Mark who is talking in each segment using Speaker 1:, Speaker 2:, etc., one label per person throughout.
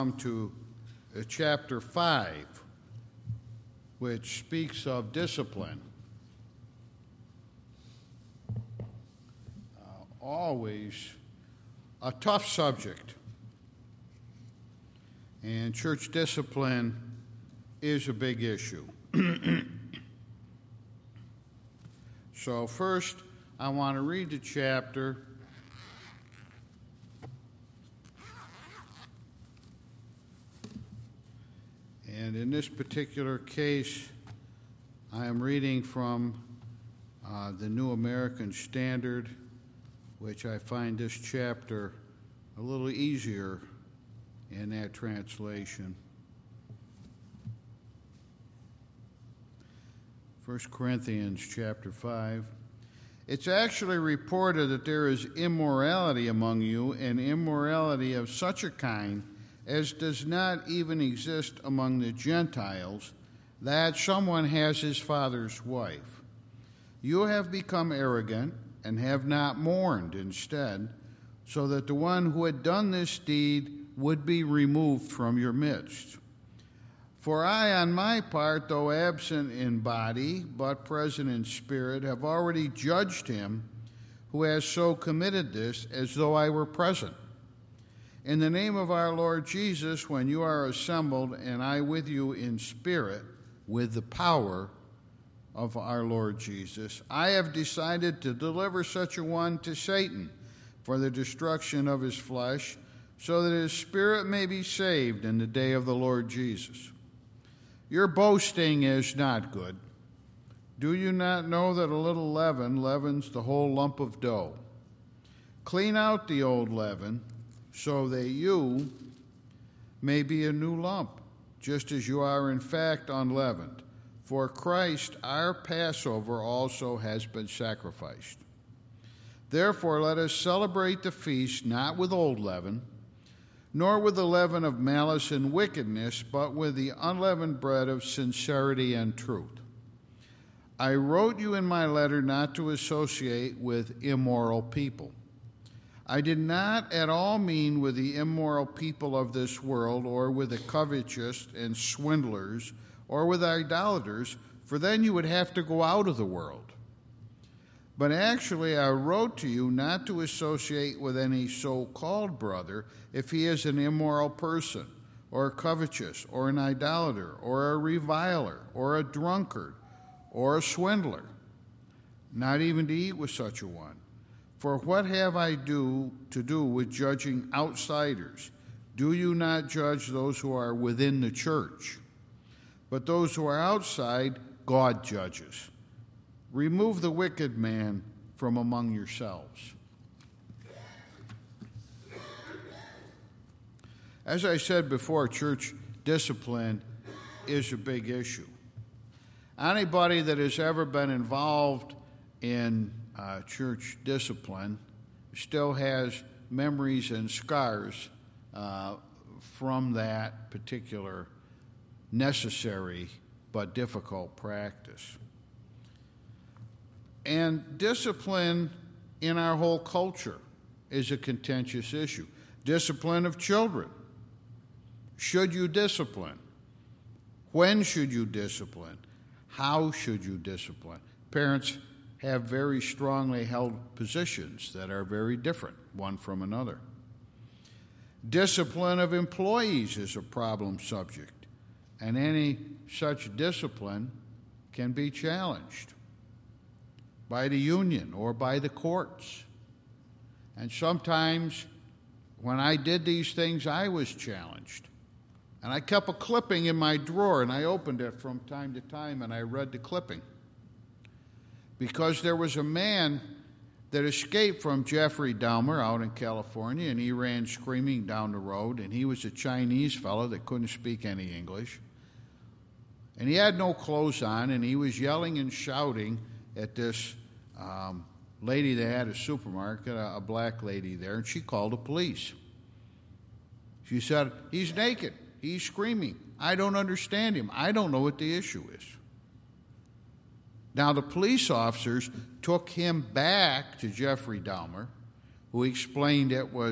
Speaker 1: To chapter 5, which speaks of discipline. Always a tough subject. And church discipline is a big issue. So first, I want to read the chapter. And in this particular case, I am reading from the New American Standard, which I find this chapter a little easier in that translation. 1 Corinthians chapter 5. It's actually reported that there is immorality among you, and immorality of such a kind as does not even exist among the Gentiles, that someone has his father's wife. You have become arrogant and have not mourned instead, so that the one who had done this deed would be removed from your midst. For I, on my part, though absent in body, but present in spirit, have already judged him who has so committed this, as though I were present. In the name of our Lord Jesus, when you are assembled, and I with you in spirit, with the power of our Lord Jesus, I have decided to deliver such a one to Satan for the destruction of his flesh, so that his spirit may be saved in the day of the Lord Jesus. Your boasting is not good. Do you not know that a little leaven leavens the whole lump of dough? Clean out the old leaven, so that you may be a new lump, just as you are in fact unleavened. For Christ, our Passover, also has been sacrificed. Therefore, let us celebrate the feast not with old leaven, nor with the leaven of malice and wickedness, but with the unleavened bread of sincerity and truth. I wrote you in my letter not to associate with immoral people. I did not at all mean with the immoral people of this world, or with the covetous and swindlers, or with idolaters, for then you would have to go out of the world. But actually I wrote to you not to associate with any so-called brother if he is an immoral person, or covetous, or an idolater, or a reviler, or a drunkard, or a swindler, not even to eat with such a one. For what have I to do with judging outsiders? Do you not judge those who are within the church? But those who are outside, God judges. Remove the wicked man from among yourselves. As I said before, church discipline is a big issue. Anybody that has ever been involved in church discipline still has memories and scars from that particular necessary but difficult practice. And discipline in our whole culture is a contentious issue. Discipline of children. Should you discipline? When should you discipline? How should you discipline? Parents have very strongly held positions that are very different one from another. Discipline of employees is a problem subject, and any such discipline can be challenged by the union or by the courts. And sometimes when I did these things, I was challenged. And I kept a clipping in my drawer, and I opened it from time to time, and I read the clipping. Because there was a man that escaped from Jeffrey Dahmer out in California, and he ran screaming down the road, and he was a Chinese fellow that couldn't speak any English. And he had no clothes on, and he was yelling and shouting at this lady that had a supermarket, a black lady there, and she called the police. She said, "He's naked. He's screaming. I don't understand him. I don't know what the issue is." Now, the police officers took him back to Jeffrey Dahmer, who explained it was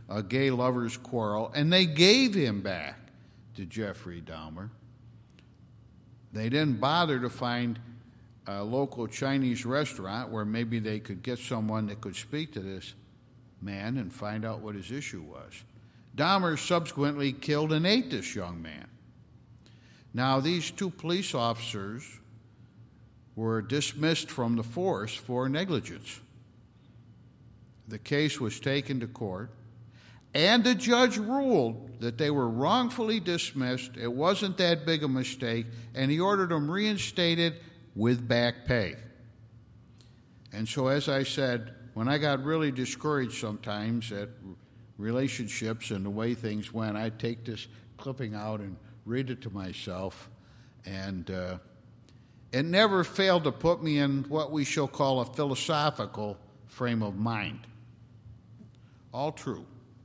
Speaker 1: a gay lovers' quarrel, and they gave him back to Jeffrey Dahmer. They didn't bother to find a local Chinese restaurant where maybe they could get someone that could speak to this man and find out what his issue was. Dahmer subsequently killed and ate this young man. Now, these 2 police officers were dismissed from the force for negligence. The case was taken to court, and the judge ruled that they were wrongfully dismissed. It wasn't that big a mistake, and he ordered them reinstated with back pay. And so, as I said, when I got really discouraged sometimes at relationships and the way things went, I'd take this clipping out and read it to myself, and it never failed to put me in what we shall call a philosophical frame of mind. All true.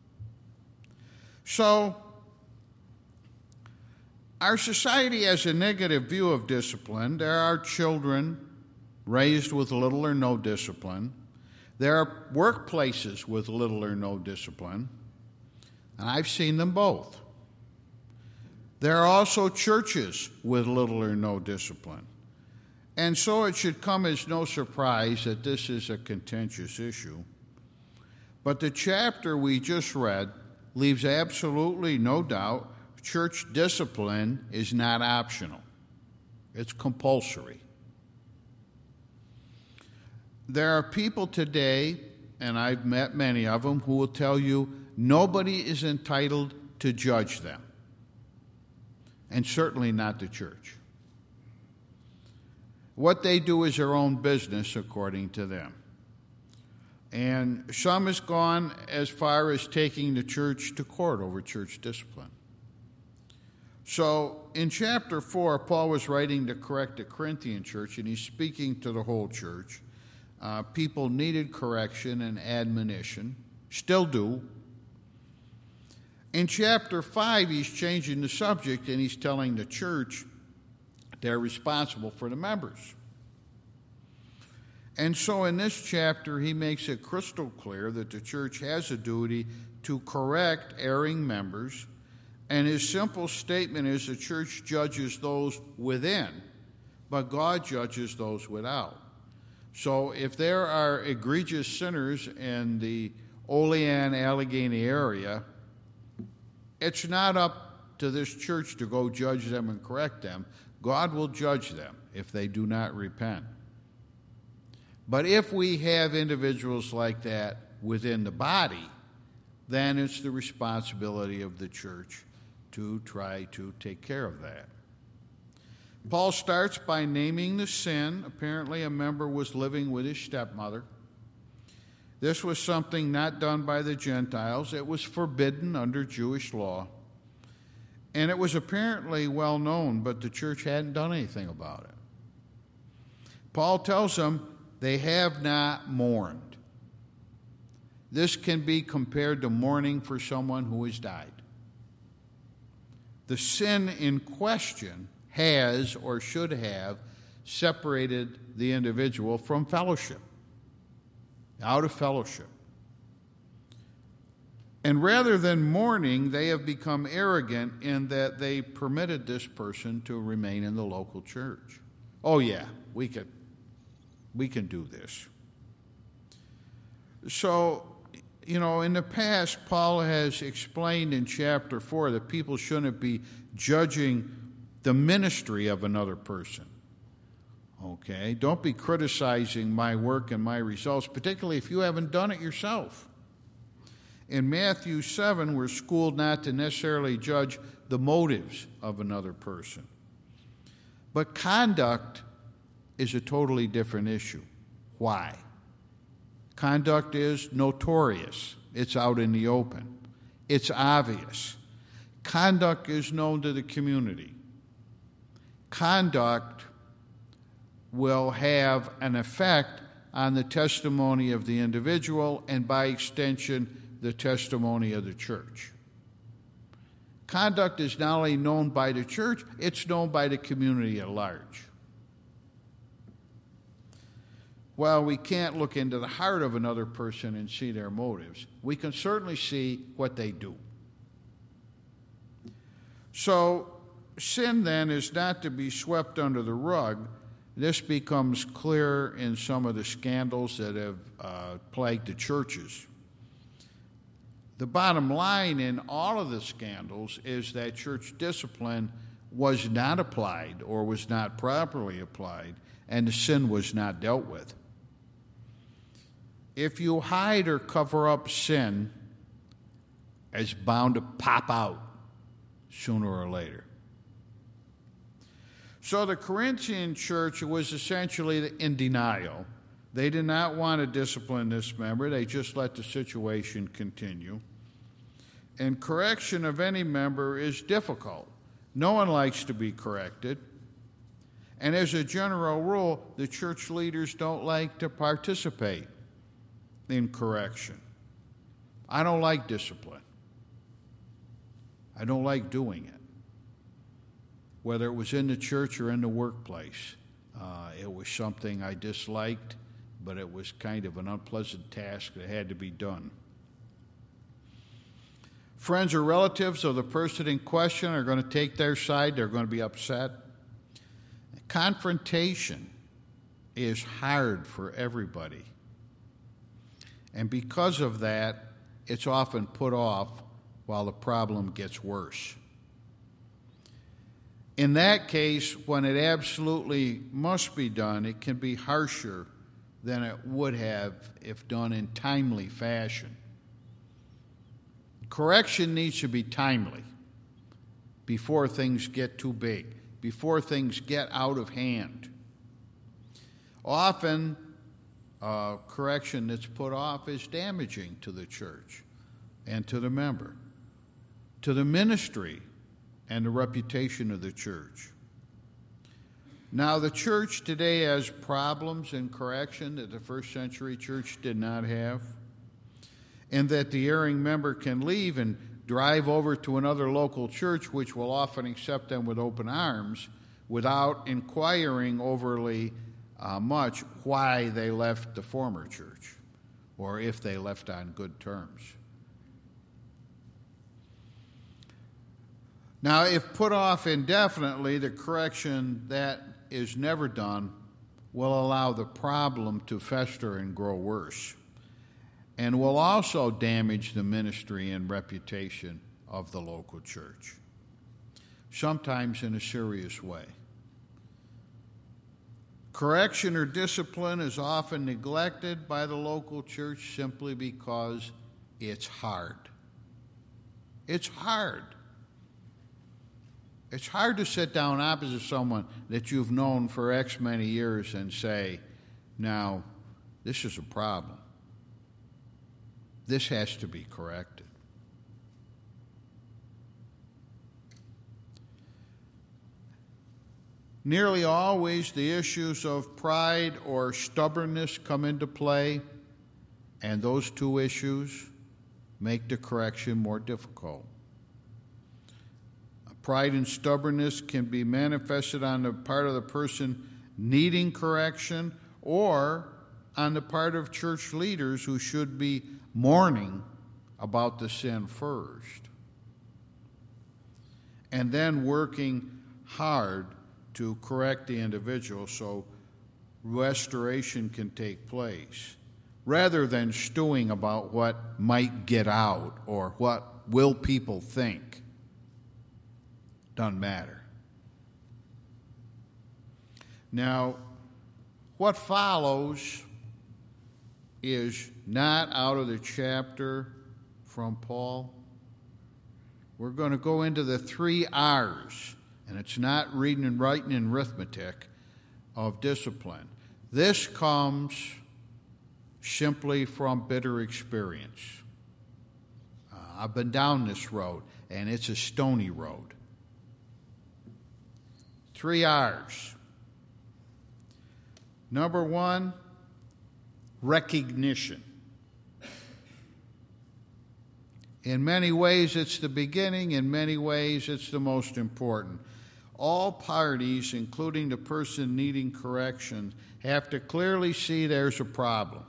Speaker 1: So, our society has a negative view of discipline. There are children raised with little or no discipline. There are workplaces with little or no discipline, and I've seen them both. There are also churches with little or no discipline. And so it should come as no surprise that this is a contentious issue. But the chapter we just read leaves absolutely no doubt church discipline is not optional. It's compulsory. There are people today, and I've met many of them, who will tell you nobody is entitled to judge them, and certainly not the church. What they do is their own business, according to them. And some has gone as far as taking the church to court over church discipline. So in chapter 4, Paul was writing to correct the Corinthian church, and he's speaking to the whole church. People needed correction and admonition, still do. In chapter 5, he's changing the subject, and he's telling the church they're responsible for the members. And so in this chapter, he makes it crystal clear that the church has a duty to correct erring members, and his simple statement is the church judges those within, but God judges those without. So if there are egregious sinners in the Olean, Allegheny area, it's not up to this church to go judge them and correct them. God will judge them if they do not repent. But if we have individuals like that within the body, then it's the responsibility of the church to try to take care of that. Paul starts by naming the sin. Apparently, a member was living with his stepmother. This was something not done by the Gentiles. It was forbidden under Jewish law. And it was apparently well known, but the church hadn't done anything about it. Paul tells them they have not mourned. This can be compared to mourning for someone who has died. The sin in question has or should have separated the individual from fellowship, out of fellowship. And rather than mourning, they have become arrogant in that they permitted this person to remain in the local church. Oh yeah, we can do this. So, in the past, Paul has explained in chapter 4 that people shouldn't be judging the ministry of another person. Okay? Don't be criticizing my work and my results, particularly if you haven't done it yourself. In Matthew 7, we're schooled not to necessarily judge the motives of another person. But conduct is a totally different issue. Why? Conduct is notorious. It's out in the open. It's obvious. Conduct is known to the community. Conduct will have an effect on the testimony of the individual and, by extension, the testimony of the church. Conduct is not only known by the church, it's known by the community at large. while we can't look into the heart of another person and see their motives, we can certainly see what they do. So, sin then is not to be swept under the rug. This becomes clear in some of the scandals that have plagued the churches. The bottom line in all of the scandals is that church discipline was not applied or was not properly applied, and the sin was not dealt with. If you hide or cover up sin, it's bound to pop out sooner or later. So the Corinthian church was essentially in denial. They did not want to discipline this member. They just let the situation continue. And correction of any member is difficult. No one likes to be corrected. And as a general rule, the church leaders don't like to participate in correction. I don't like discipline. I don't like doing it. Whether it was in the church or in the workplace, it was something I disliked, but it was kind of an unpleasant task that had to be done. Friends or relatives of the person in question are going to take their side. They're going to be upset. Confrontation is hard for everybody. And because of that, it's often put off while the problem gets worse. In that case, when it absolutely must be done, it can be harsher than it would have if done in timely fashion. Correction needs to be timely before things get too big, before things get out of hand. Often, correction that's put off is damaging to the church and to the member, to the ministry and the reputation of the church. Now, the church today has problems in correction that the first century church did not have, and that the erring member can leave and drive over to another local church, which will often accept them with open arms, without inquiring overly much why they left the former church, or if they left on good terms. Now, if put off indefinitely, the correction that is never done will allow the problem to fester and grow worse, and will also damage the ministry and reputation of the local church, sometimes in a serious way. Correction or discipline is often neglected by the local church simply because it's hard. It's hard. It's hard to sit down opposite someone that you've known for X many years and say, now, this is a problem. This has to be corrected. Nearly always the issues of pride or stubbornness come into play, and those two issues make the correction more difficult. Pride and stubbornness can be manifested on the part of the person needing correction or on the part of church leaders who should be mourning about the sin first, and then working hard to correct the individual so restoration can take place, rather than stewing about what might get out or what will people think. Doesn't matter. Now, what follows is not out of the chapter from Paul. We're going to go into the 3 R's, and it's not reading and writing and arithmetic of discipline. This comes simply from bitter experience. I've been down this road, and it's a stony road. 3 R's. Number 1, recognition. In many ways, it's the beginning. In many ways, it's the most important. all parties, including the person needing correction, have to clearly see there's a problem.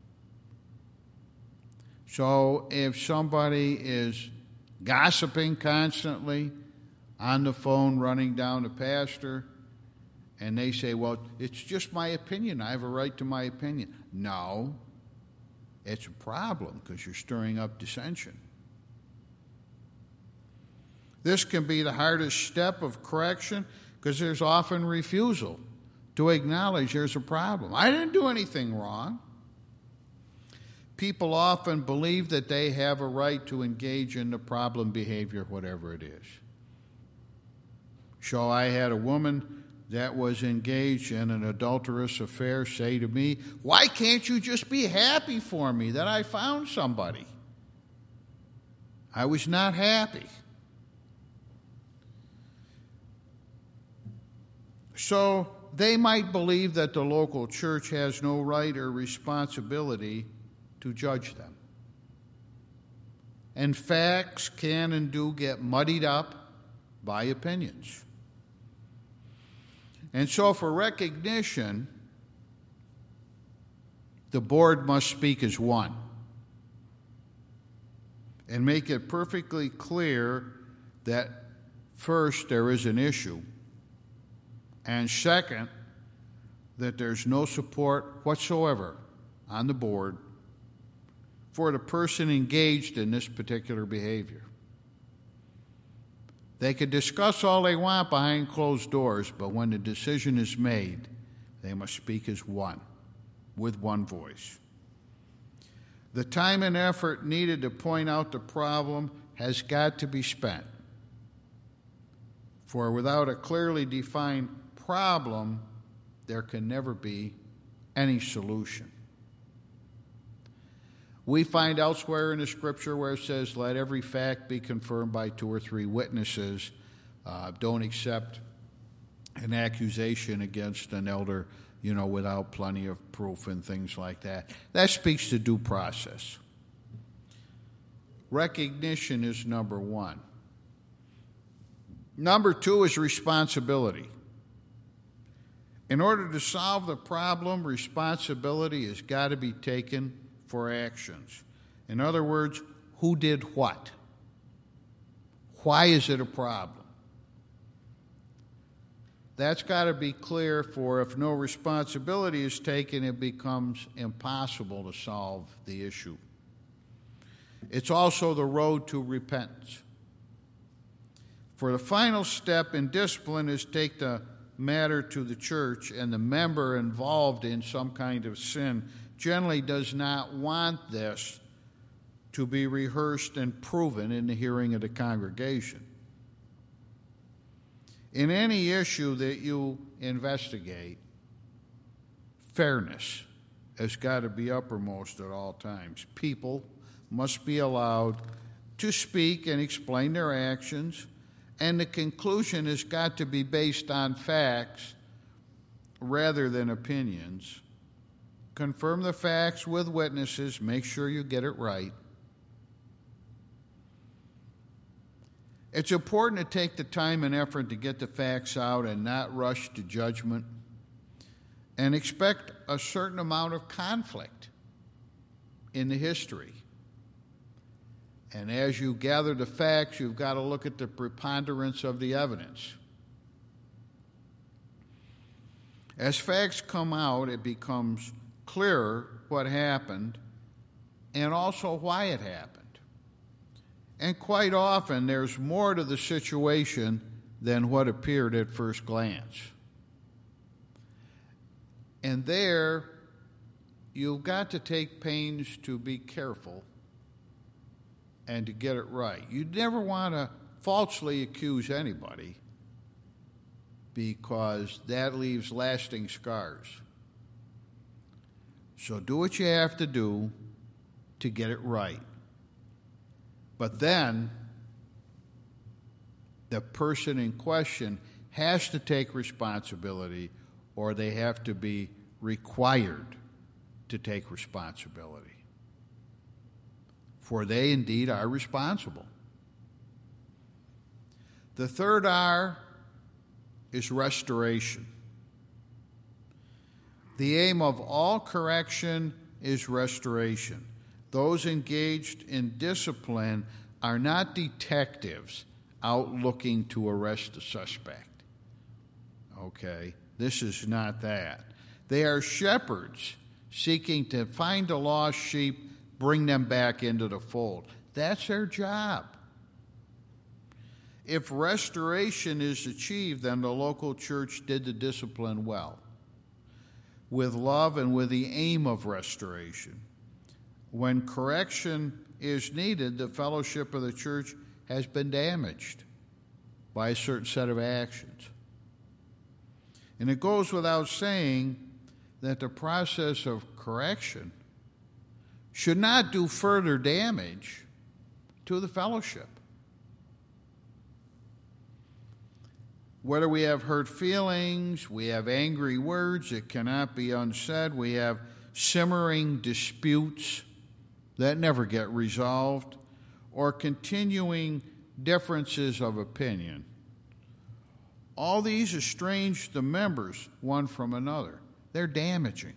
Speaker 1: So if somebody is gossiping constantly on the phone, running down the pastor, and they say, well, it's just my opinion. I have a right to my opinion. No, it's a problem because you're stirring up dissension. This can be the hardest step of correction because there's often refusal to acknowledge there's a problem. I didn't do anything wrong. People often believe that they have a right to engage in the problem behavior, whatever it is. So I had a woman that was engaged in an adulterous affair say to me, why can't you just be happy for me that I found somebody? I was not happy. So they might believe that the local church has no right or responsibility to judge them. And facts can and do get muddied up by opinions. And so for recognition, the board must speak as one and make it perfectly clear that first, there is an issue, and second, that there's no support whatsoever on the board for the person engaged in this particular behavior. They could discuss all they want behind closed doors, but when the decision is made, they must speak as one, with one voice. The time and effort needed to point out the problem has got to be spent. For without a clearly defined problem, there can never be any solution. We find elsewhere in the Scripture where it says, let every fact be confirmed by 2 or 3 witnesses. Don't accept an accusation against an elder, without plenty of proof and things like that. That speaks to due process. Recognition is number one. Number two is responsibility. In order to solve the problem, responsibility has got to be taken for actions. In other words, who did what? Why is it a problem? That's got to be clear, for if no responsibility is taken, it becomes impossible to solve the issue. It's also the road to repentance. For the final step in discipline is take the matter to the church, and the member involved in some kind of sin generally does not want this to be rehearsed and proven in the hearing of the congregation. In any issue that you investigate, fairness has got to be uppermost at all times. People must be allowed to speak and explain their actions, and the conclusion has got to be based on facts rather than opinions. Confirm the facts with witnesses. Make sure you get it right. It's important to take the time and effort to get the facts out and not rush to judgment, and expect a certain amount of conflict in the history. And as you gather the facts, you've got to look at the preponderance of the evidence. As facts come out, it becomes clearer what happened and also why it happened. And quite often, there's more to the situation than what appeared at first glance. And there, you've got to take pains to be careful and to get it right. You never want to falsely accuse anybody, because that leaves lasting scars. So do what you have to do to get it right. But then the person in question has to take responsibility, or they have to be required to take responsibility. For they indeed are responsible. The third R is restoration. The aim of all correction is restoration. Those engaged in discipline are not detectives out looking to arrest a suspect. Okay, this is not that. They are shepherds seeking to find a lost sheep, bring them back into the fold. That's their job. If restoration is achieved, then the local church did the discipline well, with love and with the aim of restoration. When correction is needed, the fellowship of the church has been damaged by a certain set of actions. And it goes without saying that the process of correction should not do further damage to the fellowship. Whether we have hurt feelings, we have angry words that cannot be unsaid, we have simmering disputes that never get resolved, or continuing differences of opinion. All these estrange the members one from another. They're damaging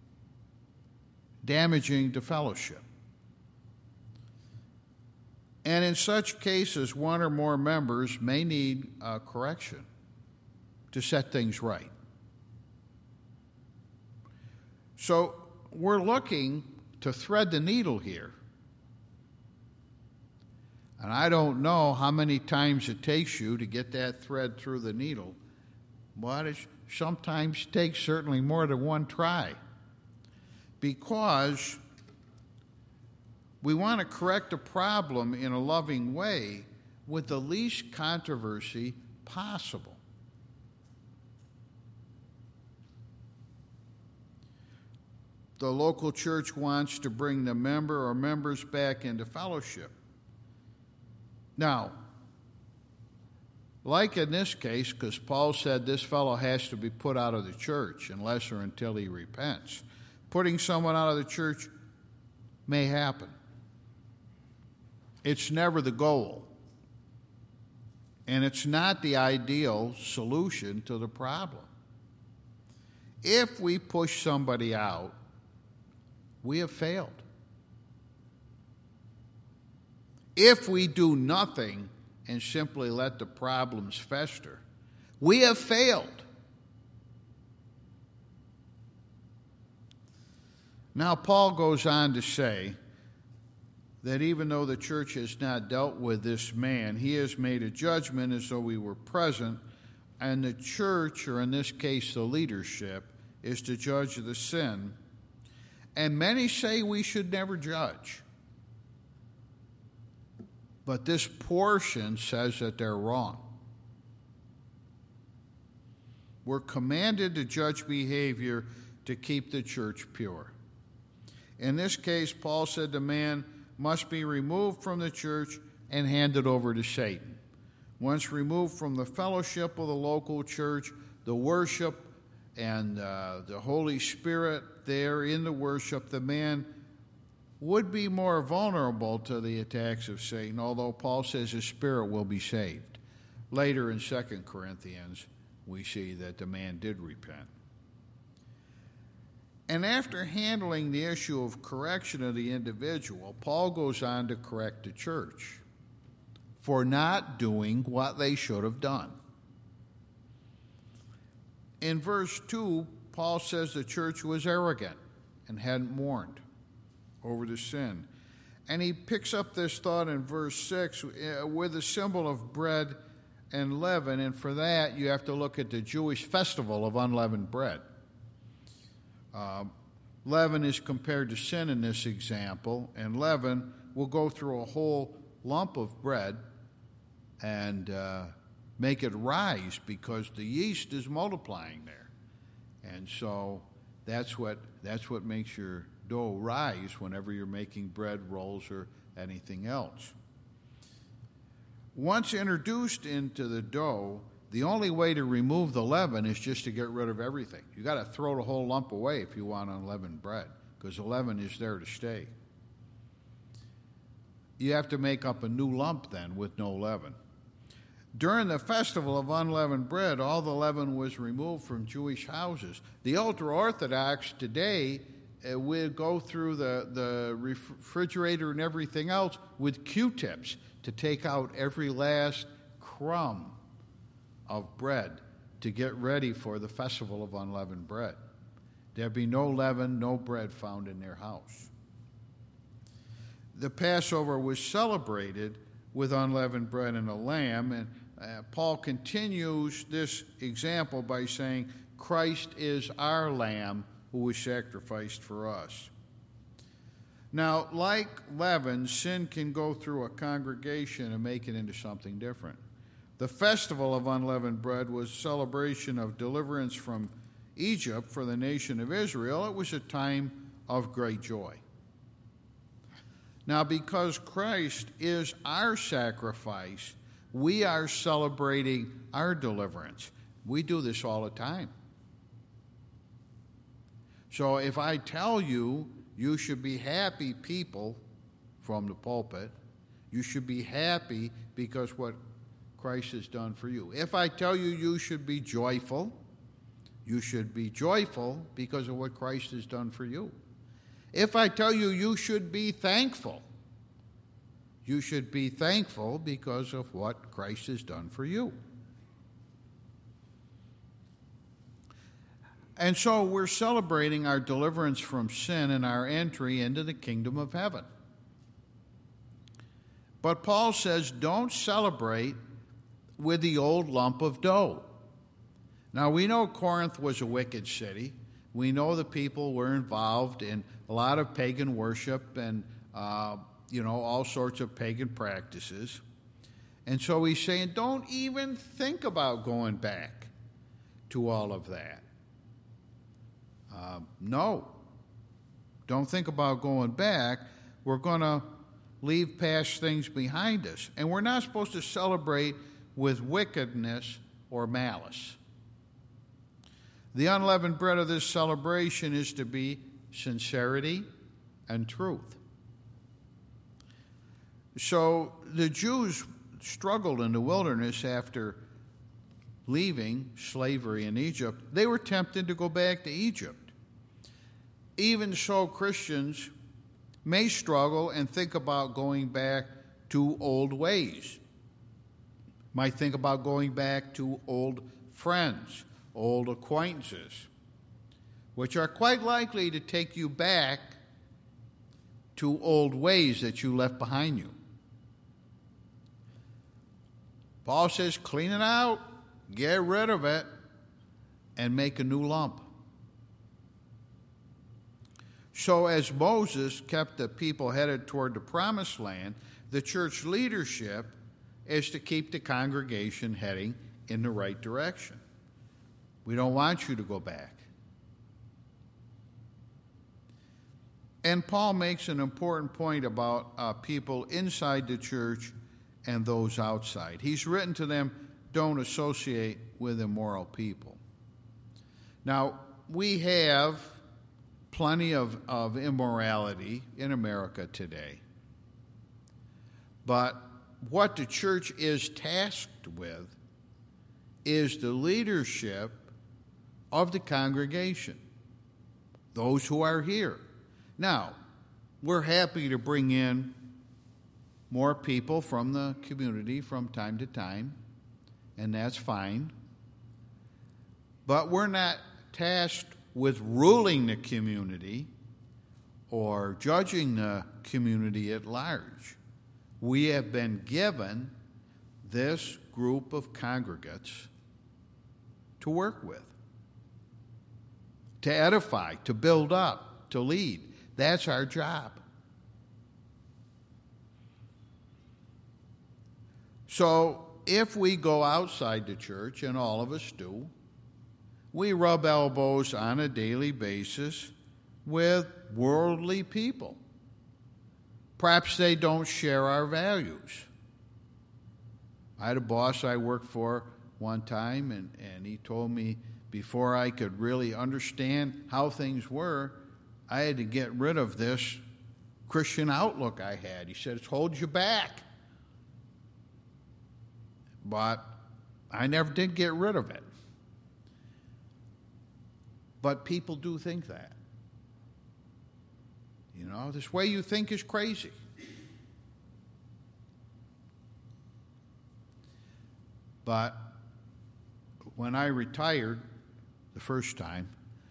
Speaker 1: the fellowship. And in such cases, one or more members may need correction to set things right. So we're looking to thread the needle here. And I don't know how many times it takes you to get that thread through the needle, but it sometimes takes certainly more than one try. Because we want to correct a problem in a loving way with the least controversy possible. The local church wants to bring the member or members back into fellowship. Now, like in this case, because Paul said this fellow has to be put out of the church unless or until he repents, putting someone out of the church may happen. It's never the goal. And it's not the ideal solution to the problem. If we push somebody out, we have failed. If we do nothing and simply let the problems fester, we have failed. Now, Paul goes on to say that even though the church has not dealt with this man, he has made a judgment as though we were present, and the church, or in this case the leadership, is to judge the sin. And many say we should never judge. But this portion says that they're wrong. We're commanded to judge behavior to keep the church pure. In this case, Paul said the man must be removed from the church and handed over to Satan. Once removed from the fellowship of the local church, the worship and the Holy Spirit there in the worship, the man would be more vulnerable to the attacks of Satan, although Paul says his spirit will be saved. Later in 2 Corinthians, we see that the man did repent. And after handling the issue of correction of the individual, Paul goes on to correct the church for not doing what they should have done. In verse 2, Paul says the church was arrogant and hadn't mourned over the sin. And he picks up this thought in verse 6 with the symbol of bread and leaven, and for that you have to look at the Jewish festival of unleavened bread. Leaven is compared to sin in this example, and leaven will go through a whole lump of bread and make it rise because the yeast is multiplying there. And so that's what makes your dough rise whenever you're making bread, rolls, or anything else. Once introduced into the dough, the only way to remove the leaven is just to get rid of everything. You got to throw the whole lump away if you want unleavened bread, because the leaven is there to stay. You have to make up a new lump then with no leaven. During the festival of unleavened bread, all the leaven was removed from Jewish houses. The ultra-Orthodox today will go through the refrigerator and everything else with Q-tips to take out every last crumb of bread to get ready for the festival of unleavened bread. There'd be no leaven, no bread found in their house. The Passover was celebrated with unleavened bread and a lamb, and Paul continues this example by saying, Christ is our lamb who was sacrificed for us. Now, like leaven, sin can go through a congregation and make it into something different. The festival of unleavened bread was a celebration of deliverance from Egypt for the nation of Israel. It was a time of great joy. Now, because Christ is our sacrifice, we are celebrating our deliverance. We do this all the time. So if I tell you, you should be happy, people, from the pulpit, you should be happy because what Christ has done for you. If I tell you you should be joyful, you should be joyful because of what Christ has done for you. If I tell you you should be thankful, you should be thankful because of what Christ has done for you. And so we're celebrating our deliverance from sin and our entry into the kingdom of heaven. But Paul says, don't celebrate with the old lump of dough. Now, we know Corinth was a wicked city. We know the people were involved in a lot of pagan worship and all sorts of pagan practices. And so he's saying, don't even think about going back to all of that. No. Don't think about going back. We're going to leave past things behind us. And we're not supposed to celebrate with wickedness or malice. The unleavened bread of this celebration is to be sincerity and truth. So the Jews struggled in the wilderness after leaving slavery in Egypt. They were tempted to go back to Egypt. Even so, Christians may struggle and think about going back to old ways. Might think about going back to old friends, old acquaintances, which are quite likely to take you back to old ways that you left behind you. Paul says, clean it out, get rid of it, and make a new lump. So as Moses kept the people headed toward the promised land, the church leadership is to keep the congregation heading in the right direction. We don't want you to go back. And Paul makes an important point about people inside the church and those outside. He's written to them, don't associate with immoral people. Now, we have plenty of immorality in America today. But what the church is tasked with is the leadership of the congregation, those who are here. Now, we're happy to bring in more people from the community from time to time, and that's fine. But we're not tasked with ruling the community or judging the community at large. We have been given this group of congregates to work with, to edify, to build up, to lead. That's our job. So if we go outside the church, and all of us do, we rub elbows on a daily basis with worldly people. Perhaps they don't share our values. I had a boss I worked for one time, and he told me before I could really understand how things were, I had to get rid of this Christian outlook I had. He said, it's holding you back. but I never did get rid of it. But people do think that. You know, this way you think is crazy. But when I retired the first time,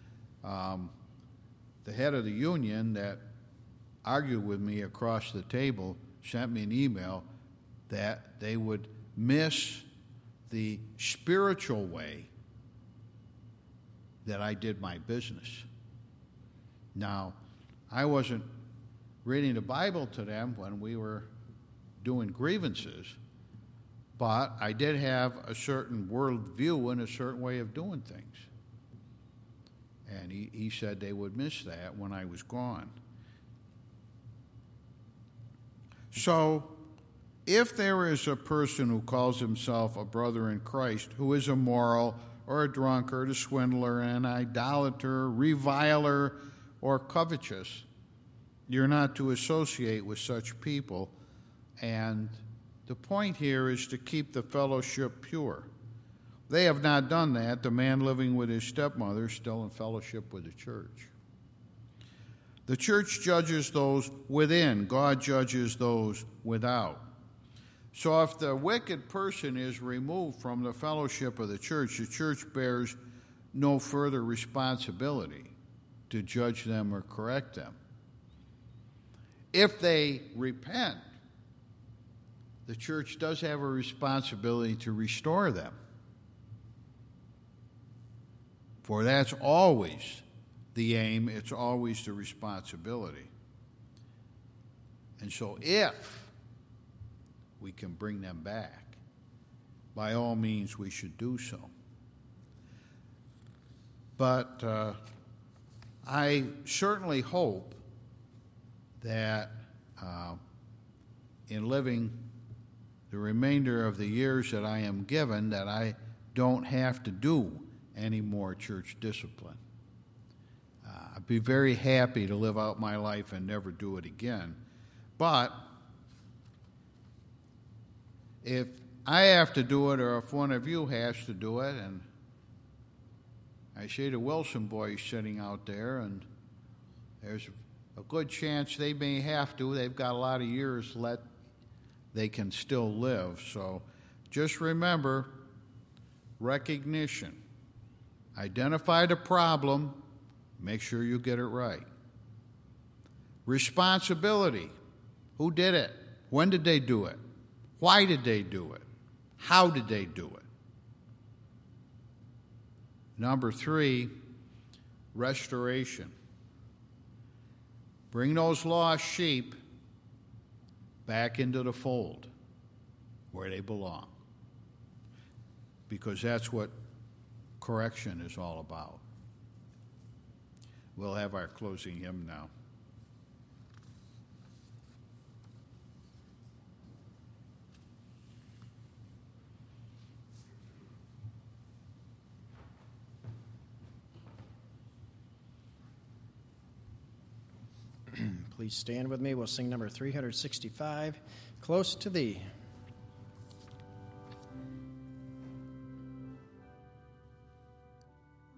Speaker 1: the head of the union that argued with me across the table sent me an email that they would miss the spiritual way that I did my business. Now, I wasn't reading the Bible to them when we were doing grievances, but I did have a certain worldview and a certain way of doing things. And he said they would miss that when I was gone. So, if there is a person who calls himself a brother in Christ who is immoral or a drunkard, a swindler, an idolater, reviler, or covetous, you're not to associate with such people. And the point here is to keep the fellowship pure. They have not done that. The man living with his stepmother is still in fellowship with the church. The church judges those within. God judges those without. So if the wicked person is removed from the fellowship of the church bears no further responsibility to judge them or correct them. If they repent, the church does have a responsibility to restore them. For that's always the aim, it's always the responsibility. And so if we can bring them back, by all means we should do so. But I certainly hope that in living the remainder of the years that I am given, that I don't have to do any more church discipline. I'd be very happy to live out my life and never do it again. But if I have to do it, or if one of you has to do it, and I see the Wilson boys sitting out there, and there's a good chance they may have to. They've got a lot of years left. They can still live. So just remember, recognition. Identify the problem. Make sure you get it right. Responsibility. Who did it? When did they do it? Why did they do it? How did they do it? Number 3, restoration. Bring those lost sheep back into the fold where they belong. Because that's what correction is all about. We'll have our closing hymn now.
Speaker 2: Please stand with me. We'll sing number 365, Close to Thee.